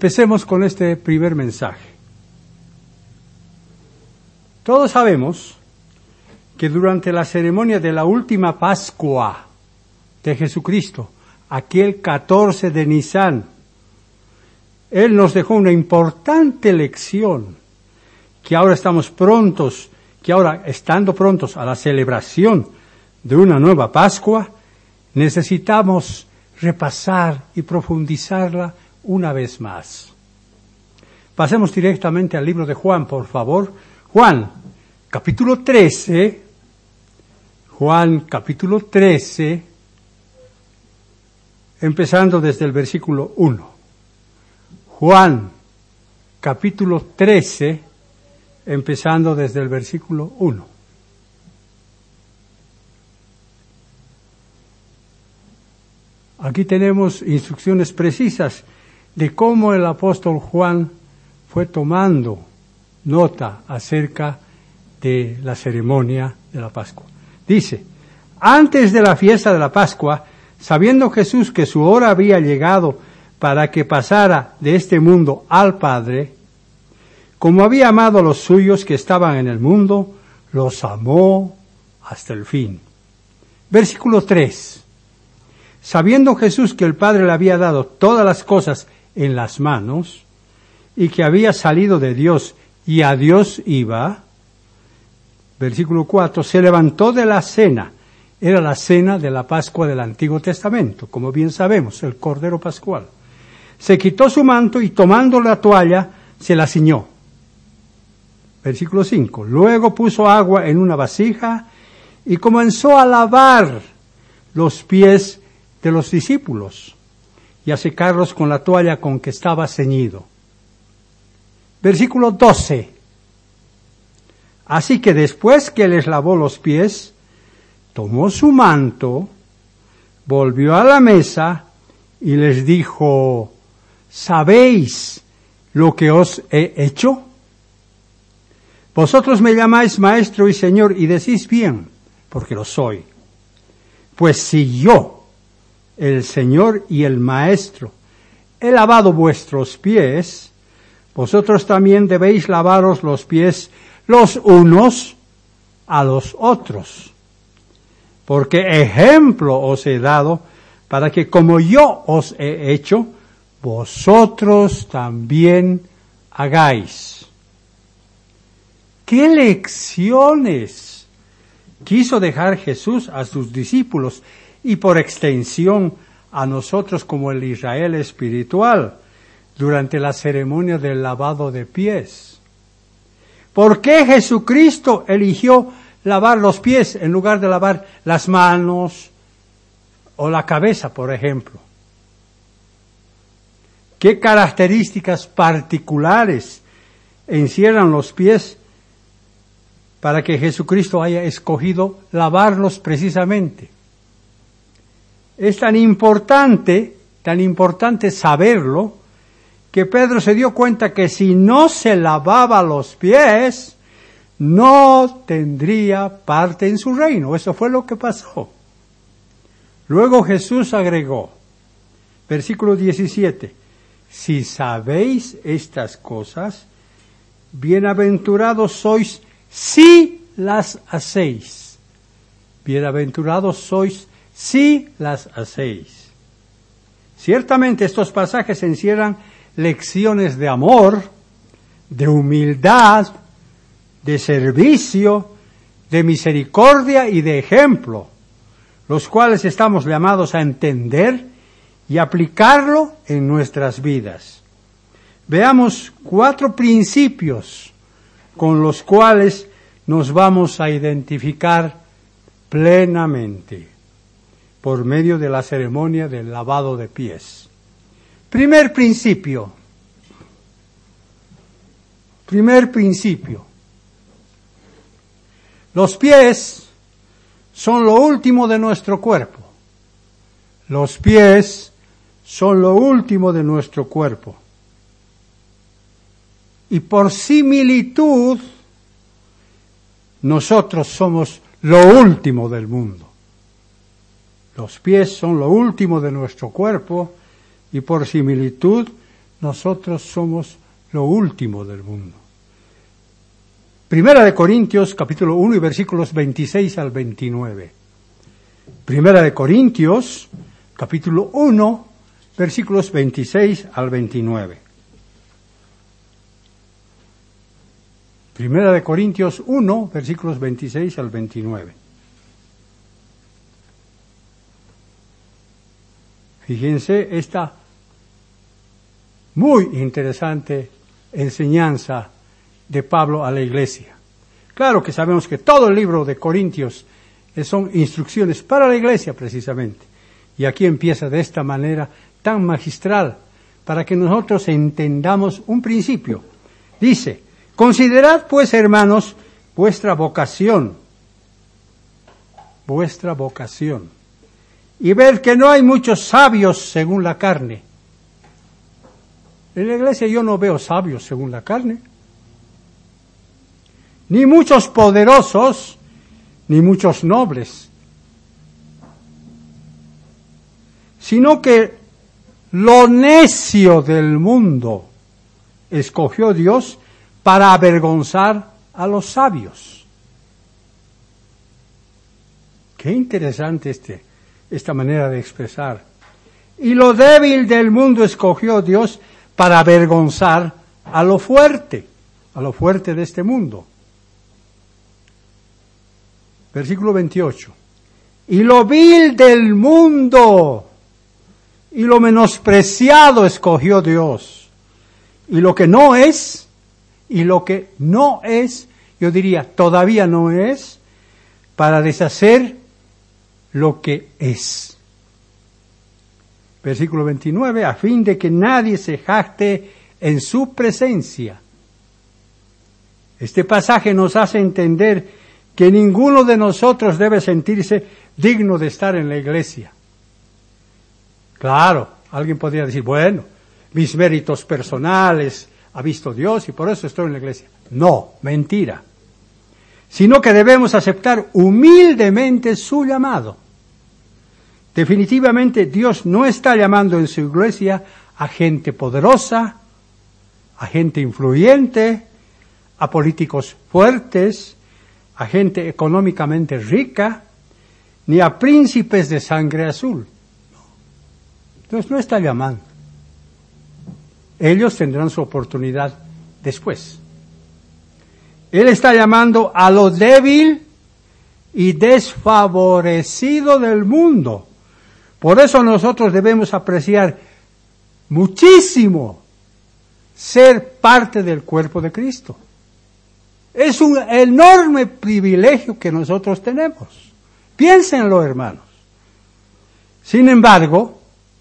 Empecemos con este primer mensaje. Todos sabemos que durante la ceremonia de la última Pascua de Jesucristo, aquel 14 de Nisan, Él nos dejó una importante lección, que ahora estando prontos a la celebración de una nueva Pascua, necesitamos repasar y profundizarla una vez más. Pasemos directamente al libro de Juan, por favor. Juan, capítulo 13. Juan, capítulo 13, empezando desde el versículo 1. Juan, capítulo 13, empezando desde el versículo 1. Aquí tenemos instrucciones precisas de cómo el apóstol Juan fue tomando nota acerca de la ceremonia de la Pascua. Dice: antes de la fiesta de la Pascua, sabiendo Jesús que su hora había llegado para que pasara de este mundo al Padre, como había amado a los suyos que estaban en el mundo, los amó hasta el fin. Versículo 3. Sabiendo Jesús que el Padre le había dado todas las cosas en las manos, y que había salido de Dios y a Dios iba, versículo 4, se levantó de la cena. Era la cena de la Pascua del Antiguo Testamento, como bien sabemos, el Cordero Pascual. Se quitó su manto y tomando la toalla, se la ciñó. Versículo 5, luego puso agua en una vasija y comenzó a lavar los pies de los discípulos y a secarlos con la toalla con que estaba ceñido. Versículo 12. Así que después que les lavó los pies, tomó su manto, volvió a la mesa y les dijo: ¿sabéis lo que os he hecho? Vosotros me llamáis maestro y señor y decís bien, porque lo soy. Pues si yo, el Señor y el Maestro, he lavado vuestros pies, vosotros también debéis lavaros los pies los unos a los otros. Porque ejemplo os he dado para que como yo os he hecho, vosotros también hagáis. ¿Qué lecciones quiso dejar Jesús a sus discípulos y por extensión a nosotros como el Israel espiritual durante la ceremonia del lavado de pies? ¿Por qué Jesucristo eligió lavar los pies en lugar de lavar las manos o la cabeza, por ejemplo? ¿Qué características particulares encierran los pies para que Jesucristo haya escogido lavarlos precisamente? Es tan importante saberlo, que Pedro se dio cuenta que si no se lavaba los pies, no tendría parte en su reino. Eso fue lo que pasó. Luego Jesús agregó, versículo 17, si sabéis estas cosas, bienaventurados sois si las hacéis. Bienaventurados sois si las hacéis. Ciertamente estos pasajes encierran lecciones de amor, de humildad, de servicio, de misericordia y de ejemplo, los cuales estamos llamados a entender y aplicarlo en nuestras vidas. Veamos 4 principios con los cuales nos vamos a identificar plenamente por medio de la ceremonia del lavado de pies. Primer principio. Los pies son lo último de nuestro cuerpo. Los pies son lo último de nuestro cuerpo. Y por similitud, nosotros somos lo último del mundo. Los pies son lo último de nuestro cuerpo y por similitud nosotros somos lo último del mundo. Primera de Corintios, capítulo 1 y versículos 26 al 29. Primera de Corintios, capítulo 1, versículos 26 al 29. Primera de Corintios 1, versículos 26 al 29. Fíjense esta muy interesante enseñanza de Pablo a la iglesia. Claro que sabemos que todo el libro de Corintios son instrucciones para la iglesia precisamente. Y aquí empieza de esta manera tan magistral para que nosotros entendamos un principio. Dice: considerad pues, hermanos, vuestra vocación, y ver que no hay muchos sabios según la carne. En la iglesia yo no veo sabios según la carne, ni muchos poderosos, ni muchos nobles, sino que lo necio del mundo escogió Dios para avergonzar a los sabios. Qué interesante esta manera de expresar. Y lo débil del mundo escogió Dios para avergonzar a lo fuerte de este mundo. Versículo 28. Y lo vil del mundo y lo menospreciado escogió Dios. Y lo que no es, yo diría, todavía no es, para deshacer lo que es. Versículo 29, a fin de que nadie se jacte en su presencia. Este pasaje nos hace entender que ninguno de nosotros debe sentirse digno de estar en la iglesia. Claro, alguien podría decir, bueno, mis méritos personales ha visto Dios y por eso estoy en la iglesia. No, mentira. Sino que debemos aceptar humildemente su llamado. Definitivamente Dios no está llamando en su iglesia a gente poderosa, a gente influyente, a políticos fuertes, a gente económicamente rica, ni a príncipes de sangre azul. Dios no está llamando. Ellos tendrán su oportunidad después. Él está llamando a lo débil y desfavorecido del mundo. Por eso nosotros debemos apreciar muchísimo ser parte del cuerpo de Cristo. Es un enorme privilegio que nosotros tenemos. Piénsenlo, hermanos. Sin embargo,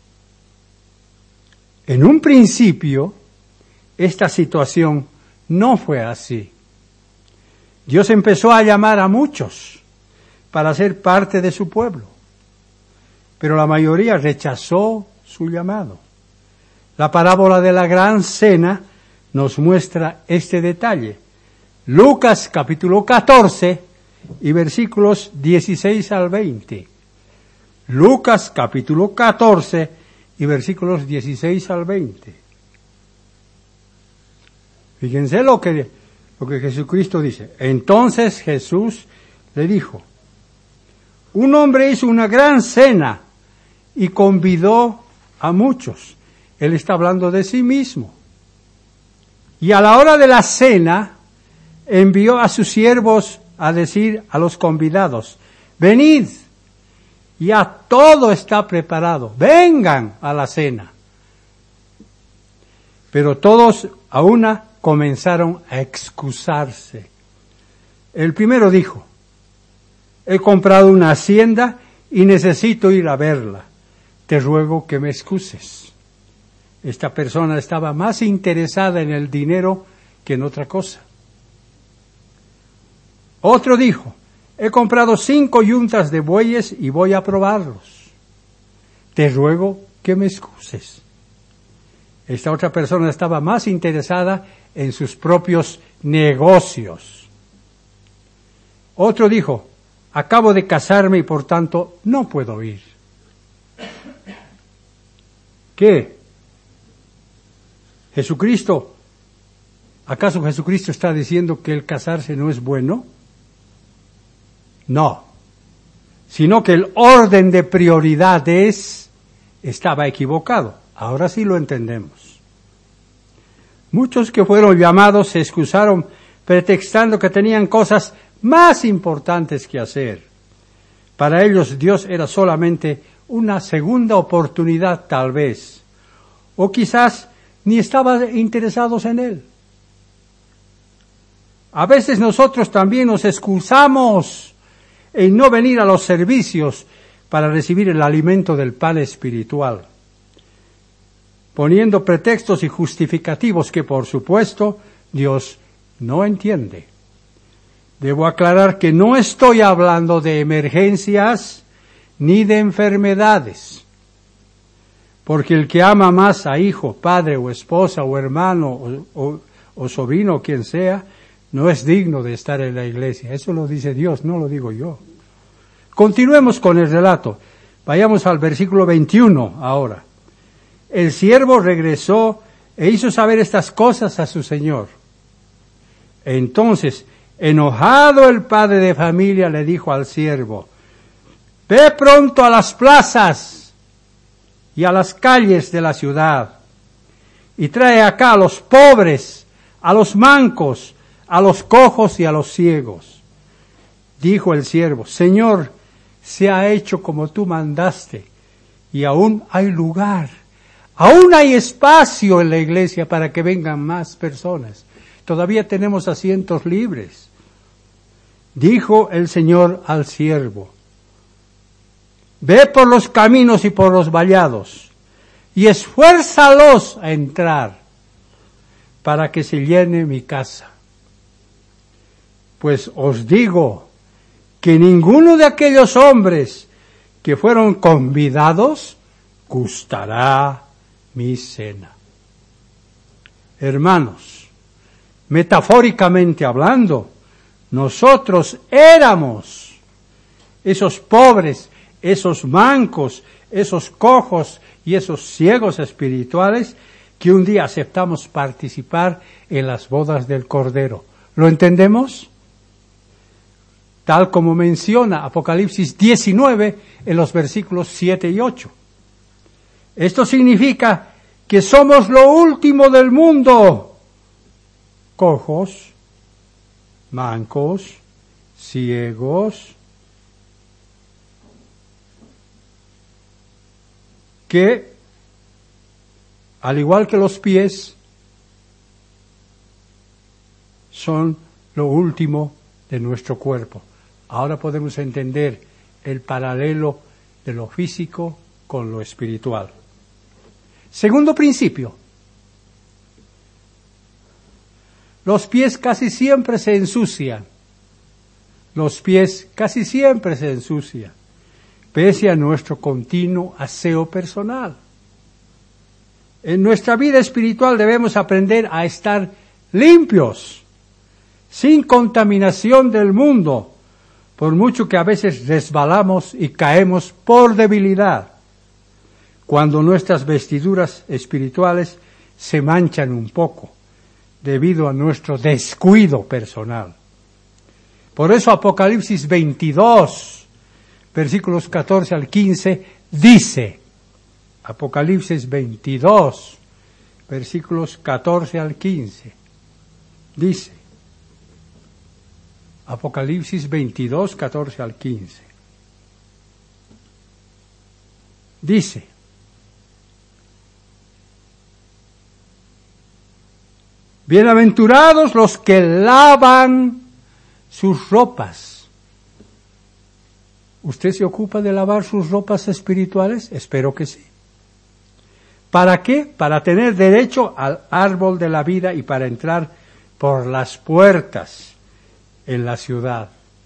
en un principio, esta situación no fue así. Dios empezó a llamar a muchos para ser parte de su pueblo, pero la mayoría rechazó su llamado. La parábola de la gran cena nos muestra este detalle. Lucas capítulo 14 y versículos 16 al 20. Lucas capítulo 14 y versículos 16 al 20. Fíjense lo que Jesucristo dice. Entonces Jesús le dijo: un hombre hizo una gran cena y convidó a muchos. Él está hablando de sí mismo. Y a la hora de la cena, envió a sus siervos a decir a los convidados: venid, ya todo está preparado, vengan a la cena. Pero todos a una comenzaron a excusarse. El primero dijo: he comprado una hacienda y necesito ir a verla. Te ruego que me excuses. Esta persona estaba más interesada en el dinero que en otra cosa. Otro dijo: he comprado 5 yuntas de bueyes y voy a probarlos. Te ruego que me excuses. Esta otra persona estaba más interesada en sus propios negocios. Otro dijo: acabo de casarme y por tanto no puedo ir. ¿Qué? Jesucristo, ¿acaso Jesucristo está diciendo que el casarse no es bueno? No, sino que el orden de prioridades estaba equivocado. Ahora sí lo entendemos. Muchos que fueron llamados se excusaron pretextando que tenían cosas más importantes que hacer. Para ellos Dios era solamente una segunda oportunidad tal vez, o quizás ni estaban interesados en Él. A veces nosotros también nos excusamos en no venir a los servicios para recibir el alimento del pan espiritual, poniendo pretextos y justificativos que, por supuesto, Dios no entiende. Debo aclarar que no estoy hablando de emergencias ni de enfermedades, porque el que ama más a hijo, padre o esposa o hermano o sobrino o quien sea, no es digno de estar en la iglesia. Eso lo dice Dios, no lo digo yo. Continuemos con el relato. Vayamos al versículo 21 ahora. El siervo regresó e hizo saber estas cosas a su señor. Entonces, enojado el padre de familia le dijo al siervo: ve pronto a las plazas y a las calles de la ciudad y trae acá a los pobres, a los mancos, a los cojos y a los ciegos. Dijo el siervo: Señor, se ha hecho como tú mandaste y aún hay lugar, aún hay espacio en la iglesia para que vengan más personas. Todavía tenemos asientos libres. Dijo el Señor al siervo: ve por los caminos y por los vallados y esfuérzalos a entrar para que se llene mi casa. Pues os digo que ninguno de aquellos hombres que fueron convidados gustará mi cena. Hermanos, metafóricamente hablando, nosotros éramos esos pobres, esos mancos, esos cojos y esos ciegos espirituales que un día aceptamos participar en las bodas del Cordero. ¿Lo entendemos? Tal como menciona Apocalipsis 19 en los versículos 7 y 8. Esto significa que somos lo último del mundo. Cojos, mancos, ciegos, que, al igual que los pies, son lo último de nuestro cuerpo. Ahora podemos entender el paralelo de lo físico con lo espiritual. Segundo principio. Los pies casi siempre se ensucian. Los pies casi siempre se ensucian, pese a nuestro continuo aseo personal. En nuestra vida espiritual debemos aprender a estar limpios, sin contaminación del mundo, por mucho que a veces resbalamos y caemos por debilidad, cuando nuestras vestiduras espirituales se manchan un poco debido a nuestro descuido personal. Por eso Apocalipsis 22, versículos 14 al 15, dice, Apocalipsis 22, versículos 14 al 15, dice, Apocalipsis 22, 14 al 15, dice, bienaventurados los que lavan sus ropas. ¿Usted se ocupa de lavar sus ropas espirituales? Espero que sí. ¿Para qué? Para tener derecho al árbol de la vida y para entrar por las puertas en la ciudad.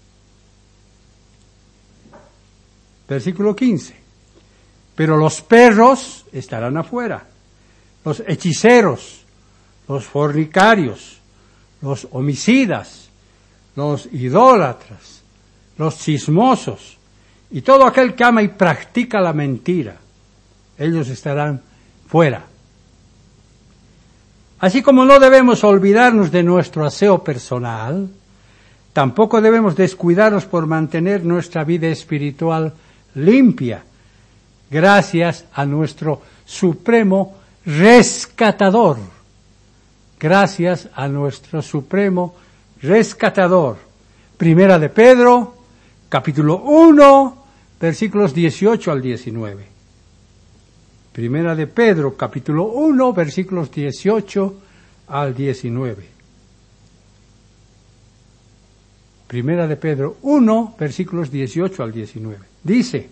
Versículo 15. Pero los perros estarán afuera, los hechiceros, los fornicarios, los homicidas, los idólatras, los chismosos y todo aquel que ama y practica la mentira. Ellos estarán fuera. Así como no debemos olvidarnos de nuestro aseo personal, tampoco debemos descuidarnos por mantener nuestra vida espiritual limpia, gracias a nuestro supremo rescatador. Gracias a nuestro supremo rescatador. Primera de Pedro, capítulo 1, versículos 18 al 19. Primera de Pedro, capítulo 1, versículos 18 al 19. Primera de Pedro 1, versículos 18 al 19. Dice: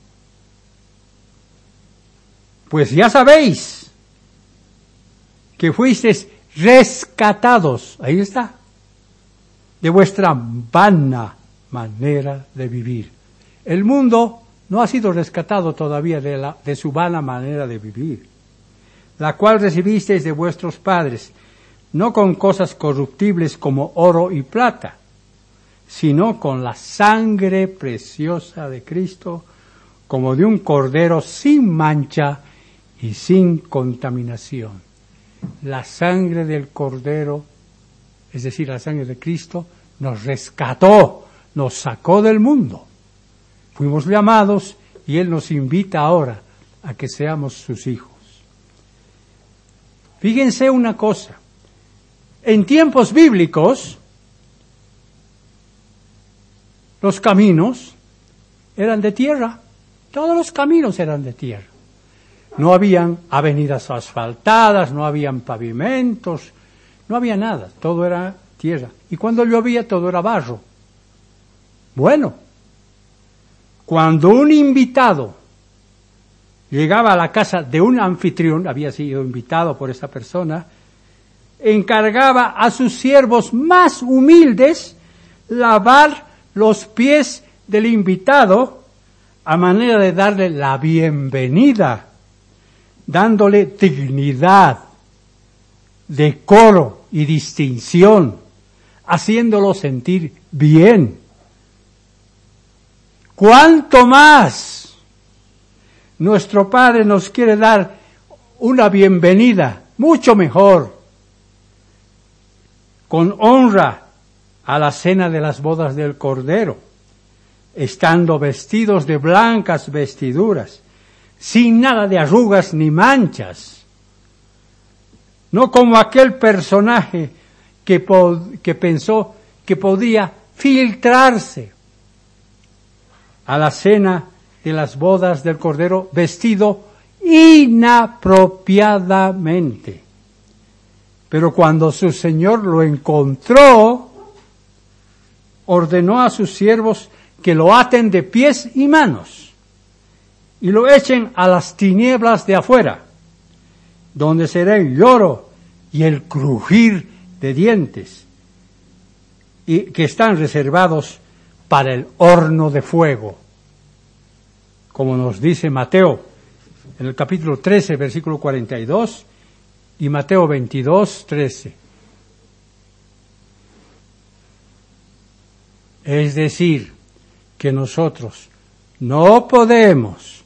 pues ya sabéis que fuisteis rescatados, ahí está, de vuestra vana manera de vivir. El mundo no ha sido rescatado todavía de su vana manera de vivir, la cual recibisteis de vuestros padres, no con cosas corruptibles como oro y plata, sino con la sangre preciosa de Cristo, como de un cordero sin mancha y sin contaminación. La sangre del cordero, es decir, la sangre de Cristo, nos rescató, nos sacó del mundo. Fuimos llamados y Él nos invita ahora a que seamos sus hijos. Fíjense una cosa, en tiempos bíblicos, los caminos eran de tierra, todos los caminos eran de tierra. No habían avenidas asfaltadas, no habían pavimentos, no había nada, todo era tierra. Y cuando llovía todo era barro. Bueno, cuando un invitado llegaba a la casa de un anfitrión, había sido invitado por esa persona, encargaba a sus siervos más humildes lavar los pies del invitado a manera de darle la bienvenida, dándole dignidad, decoro y distinción, haciéndolo sentir bien. ¿Cuánto más nuestro Padre nos quiere dar una bienvenida mucho mejor, con honra, a la cena de las bodas del Cordero, estando vestidos de blancas vestiduras, sin nada de arrugas ni manchas? No como aquel personaje que pensó que podía filtrarse a la cena de las bodas del Cordero vestido inapropiadamente. Pero cuando su Señor lo encontró, ordenó a sus siervos que lo aten de pies y manos y lo echen a las tinieblas de afuera, donde será el lloro y el crujir de dientes, y que están reservados para el horno de fuego, como nos dice Mateo en el capítulo 13, versículo 42, y Mateo 22, 13. Es decir, que nosotros no podemos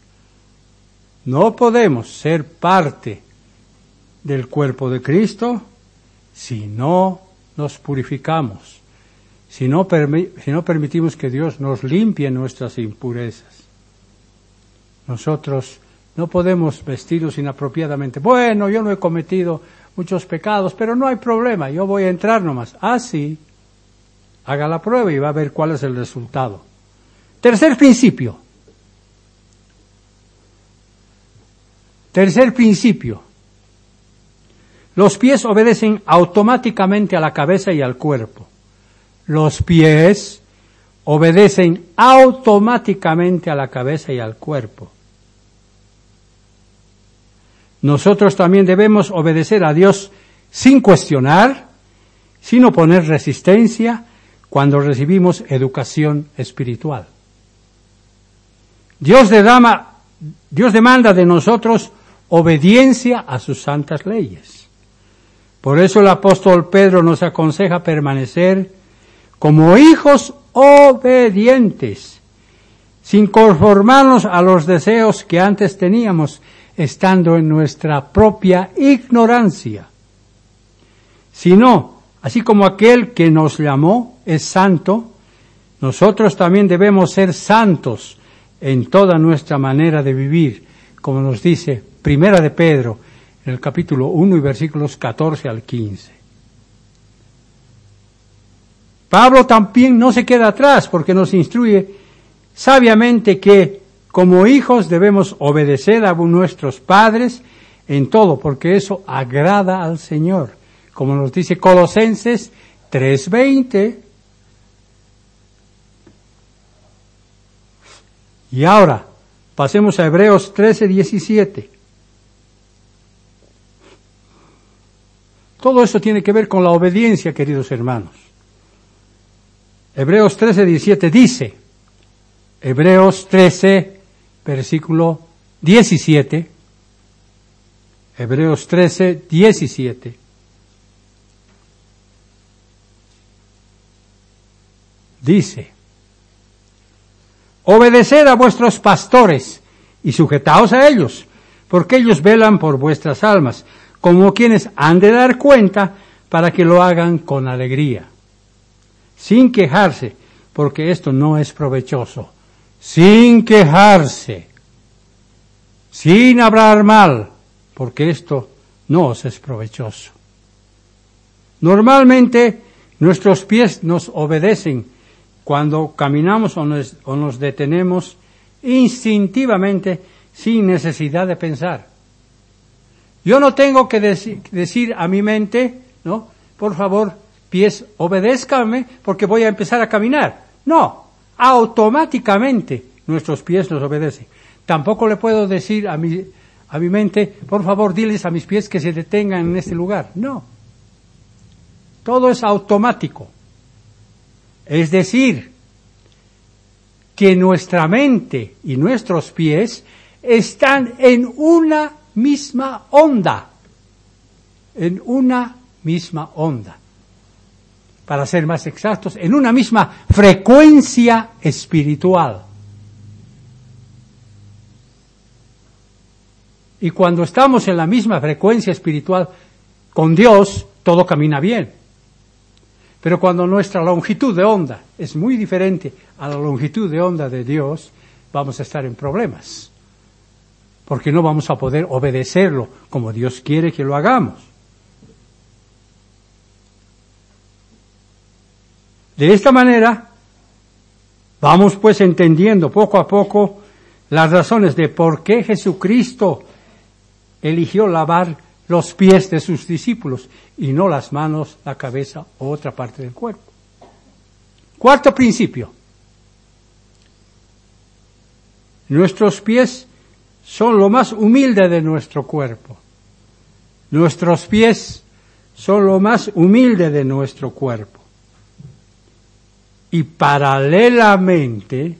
ser parte del cuerpo de Cristo si no nos purificamos, si no permitimos que Dios nos limpie nuestras impurezas. Nosotros no podemos vestirnos inapropiadamente. Bueno, yo no he cometido muchos pecados, pero no hay problema, yo voy a entrar nomás. Sí, haga la prueba y va a ver cuál es el resultado. Tercer principio. Los pies obedecen automáticamente a la cabeza y al cuerpo. Los pies obedecen automáticamente a la cabeza y al cuerpo. Nosotros también debemos obedecer a Dios sin cuestionar, sin oponer resistencia, cuando recibimos educación espiritual. Dios demanda de nosotros obediencia a sus santas leyes. Por eso el apóstol Pedro nos aconseja permanecer como hijos obedientes, sin conformarnos a los deseos que antes teníamos, estando en nuestra propia ignorancia. sino, así como aquel que nos llamó es santo, nosotros también debemos ser santos en toda nuestra manera de vivir, como nos dice Primera de Pedro, en el capítulo 1 y versículos 14 al 15. Pablo también no se queda atrás porque nos instruye sabiamente que como hijos debemos obedecer a nuestros padres en todo, porque eso agrada al Señor, como nos dice Colosenses 3:20. Y ahora, pasemos a Hebreos 13:17. Todo esto tiene que ver con la obediencia, queridos hermanos. Hebreos 13:17 dice, Hebreos 13, versículo 17, Hebreos 13:17. Dice, obedeced a vuestros pastores y sujetaos a ellos, porque ellos velan por vuestras almas, como quienes han de dar cuenta para que lo hagan con alegría, sin quejarse, porque esto no es provechoso, sin quejarse, sin hablar mal, porque esto no os es provechoso. Normalmente nuestros pies nos obedecen cuando caminamos o nos detenemos instintivamente sin necesidad de pensar. Yo no tengo que decir a mi mente, ¿no? Por favor, pies, obedézcame porque voy a empezar a caminar. No, automáticamente nuestros pies nos obedecen. Tampoco le puedo decir a mi mente, por favor, diles a mis pies que se detengan en este lugar. No. Todo es automático. Es decir, que nuestra mente y nuestros pies están en una misma onda. En una misma onda. Para ser más exactos, en una misma frecuencia espiritual. Y cuando estamos en la misma frecuencia espiritual con Dios, todo camina bien. Pero cuando nuestra longitud de onda es muy diferente a la longitud de onda de Dios, vamos a estar en problemas. Porque no vamos a poder obedecerlo como Dios quiere que lo hagamos. De esta manera, vamos pues entendiendo poco a poco las razones de por qué Jesucristo eligió lavar los pies de sus discípulos y no las manos, la cabeza o otra parte del cuerpo. Cuarto principio. Nuestros pies son lo más humilde de nuestro cuerpo. Nuestros pies son lo más humilde de nuestro cuerpo. Y paralelamente,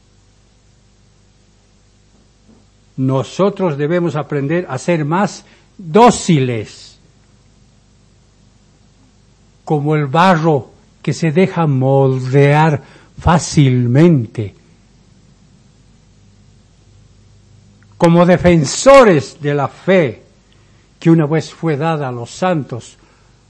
nosotros debemos aprender a ser más dóciles, como el barro que se deja moldear fácilmente, como defensores de la fe que una vez fue dada a los santos,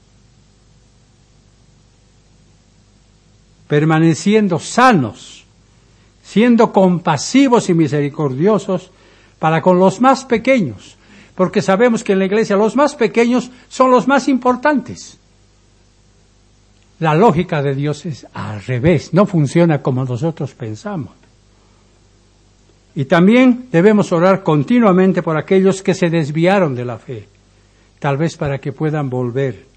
permaneciendo sanos, siendo compasivos y misericordiosos para con los más pequeños, porque sabemos que en la iglesia los más pequeños son los más importantes. La lógica de Dios es al revés, no funciona como nosotros pensamos. Y también debemos orar continuamente por aquellos que se desviaron de la fe, tal vez para que puedan volver.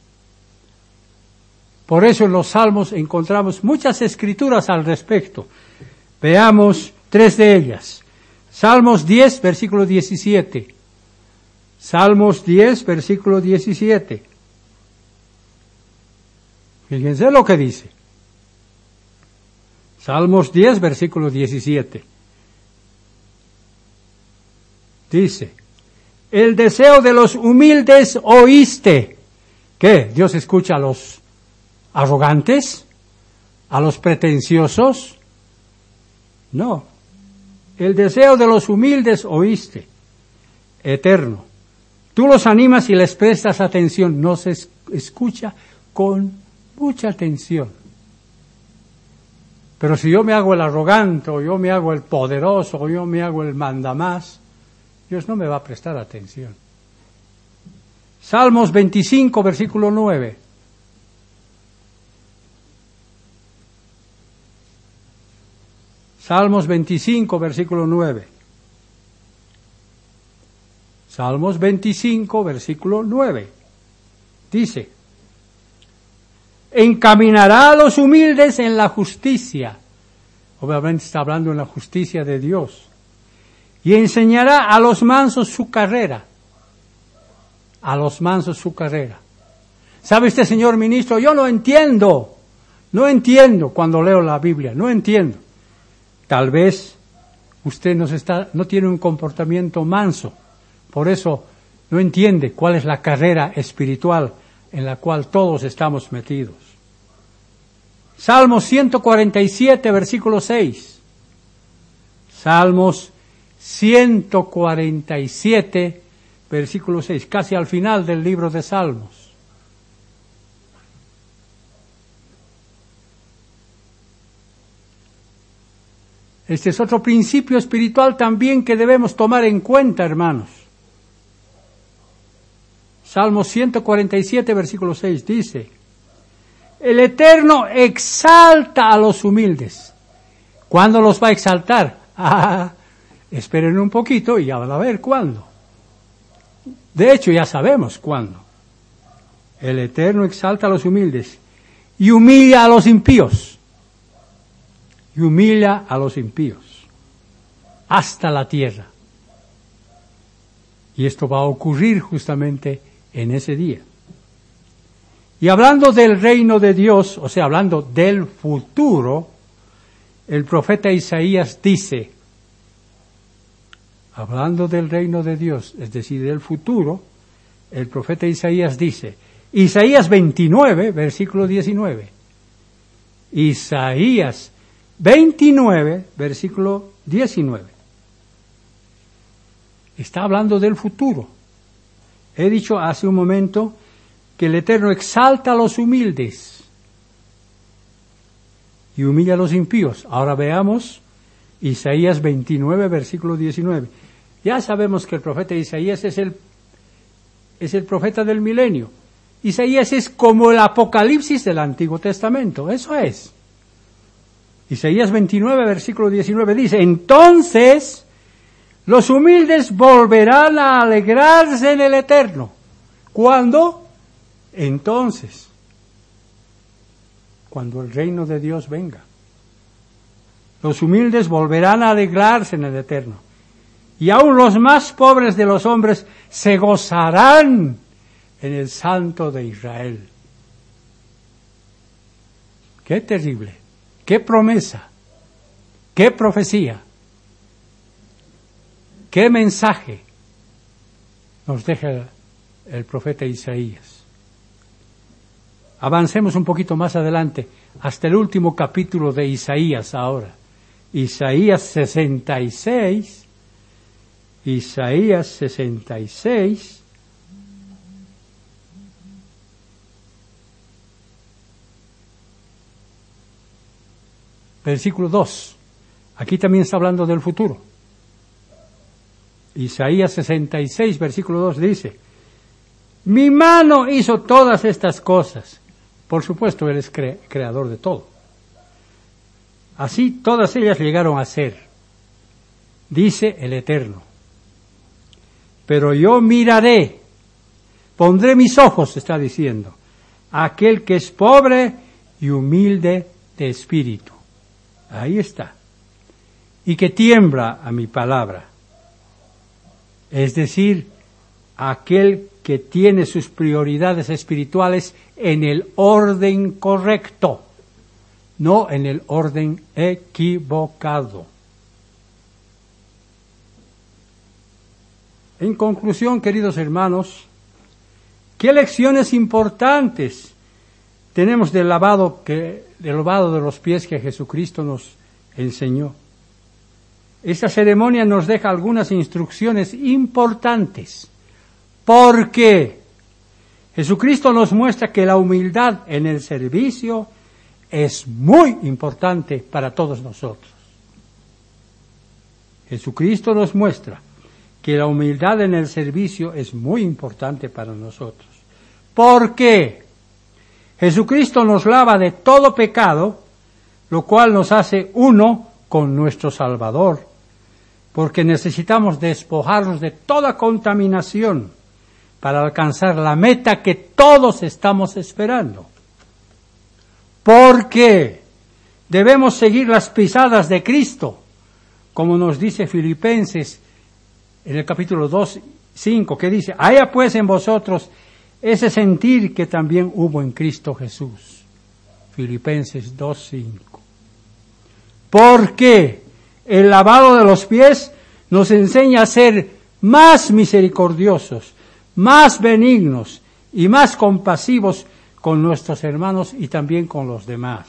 Por eso en los Salmos encontramos muchas escrituras al respecto. Veamos 3 de ellas. Salmos 10, versículo 17. Salmos 10, versículo 17. Fíjense lo que dice. Salmos 10, versículo 17. Dice, el deseo de los humildes oíste. ¿Qué? ¿Dios escucha a los arrogantes? ¿A los pretenciosos? No. El deseo de los humildes oíste. Eterno, Tú los animas y les prestas atención. No se escucha con mucha atención. Pero si yo me hago el arrogante, o yo me hago el poderoso, o yo me hago el mandamás, Dios no me va a prestar atención. Salmos 25, versículo 9. Salmos 25, versículo 9. Salmos 25, versículo 9. Dice: encaminará a los humildes en la justicia. Obviamente está hablando en la justicia de Dios. Y enseñará a los mansos su carrera. A los mansos su carrera. ¿Sabe usted, señor ministro? Yo no entiendo cuando leo la Biblia, no entiendo. Tal vez usted no tiene un comportamiento manso, por eso no entiende cuál es la carrera espiritual en la cual todos estamos metidos. Salmos 147, versículo 6. Salmos 147, versículo 6, casi al final del libro de Salmos. Este es otro principio espiritual también que debemos tomar en cuenta, hermanos. Salmo 147, versículo 6 dice: el Eterno exalta a los humildes. ¿Cuándo los va a exaltar? Esperen un poquito y ya van a ver cuándo. De hecho, ya sabemos cuándo. El Eterno exalta a los humildes y humilla a los impíos. Y humilla a los impíos hasta la tierra. Y esto va a ocurrir justamente en ese día. Y hablando del reino de Dios, o sea, hablando del futuro, el profeta Isaías dice, hablando del reino de Dios, es decir, del futuro, el profeta Isaías dice, Isaías 29, versículo 19, Isaías 29, versículo 19. Está hablando del futuro. He dicho hace un momento que el Eterno exalta a los humildes y humilla a los impíos. Ahora veamos Isaías 29, versículo 19. Ya sabemos que el profeta Isaías es el profeta del milenio. Isaías es como el Apocalipsis del Antiguo Testamento, eso es. Isaías 29, versículo 19 dice, entonces los humildes volverán a alegrarse en el Eterno. ¿Cuándo? Entonces, cuando el reino de Dios venga. Los humildes volverán a alegrarse en el Eterno. Y aún los más pobres de los hombres se gozarán en el Santo de Israel. ¡Qué terrible! ¡Qué promesa! ¡Qué profecía! ¡Qué mensaje nos deja el profeta Isaías! Avancemos un poquito más adelante, hasta el último capítulo de Isaías ahora. Isaías 66. Isaías 66. Versículo 2. Aquí también está hablando del futuro. Isaías 66, versículo 2 dice, mi mano hizo todas estas cosas. Por supuesto, Él es creador de todo. Así todas ellas llegaron a ser, dice el Eterno. Pero yo miraré, pondré mis ojos, está diciendo, a aquel que es pobre y humilde de espíritu. Ahí está. Y que tiembla a mi palabra. Es decir, aquel que tiene sus prioridades espirituales en el orden correcto, no en el orden equivocado. En conclusión, queridos hermanos, ¿qué lecciones importantes tenemos del lavado de los pies que Jesucristo nos enseñó? Esta ceremonia nos deja algunas instrucciones importantes Porque Jesucristo nos muestra que la humildad en el servicio es muy importante para todos nosotros. Jesucristo nos muestra que la humildad en el servicio es muy importante para nosotros. Porque Jesucristo nos lava de todo pecado, lo cual nos hace uno con nuestro Salvador. Porque necesitamos despojarnos de toda contaminación para alcanzar la meta que todos estamos esperando. Porque debemos seguir las pisadas de Cristo, como nos dice Filipenses en el capítulo 2:5, que dice: haya pues en vosotros ese sentir que también hubo en Cristo Jesús. Filipenses 2:5. Porque el lavado de los pies nos enseña a ser más misericordiosos, más benignos y más compasivos con nuestros hermanos y también con los demás.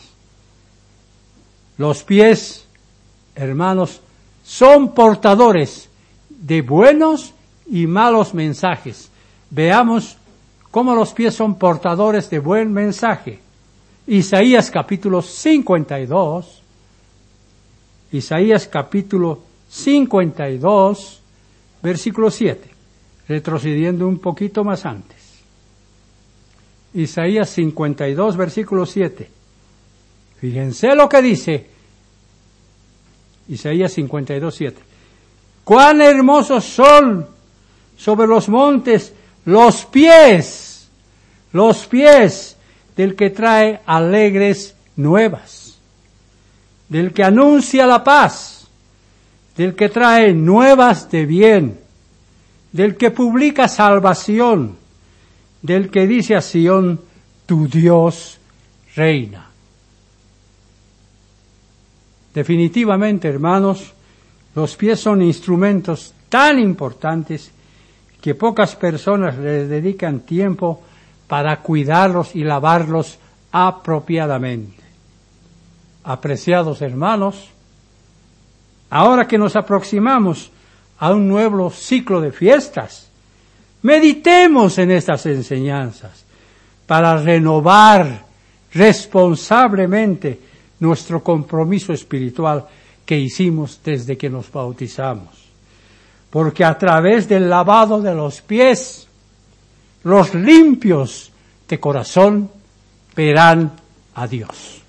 Los pies, hermanos, son portadores de buenos y malos mensajes. Veamos cómo los pies son portadores de buen mensaje. Isaías capítulo 52, Isaías capítulo 52, versículo 7, retrocediendo un poquito más antes. Isaías 52, versículo 7. Fíjense lo que dice Isaías 52, 7. Cuán hermosos son sobre los montes los pies del que trae alegres nuevas, del que anuncia la paz, del que trae nuevas de bien, del que publica salvación, del que dice a Sión: tu Dios reina. Definitivamente, hermanos, los pies son instrumentos tan importantes que pocas personas les dedican tiempo para cuidarlos y lavarlos apropiadamente. Apreciados hermanos, ahora que nos aproximamos a un nuevo ciclo de fiestas, meditemos en estas enseñanzas para renovar responsablemente nuestro compromiso espiritual que hicimos desde que nos bautizamos. Porque a través del lavado de los pies, los limpios de corazón verán a Dios.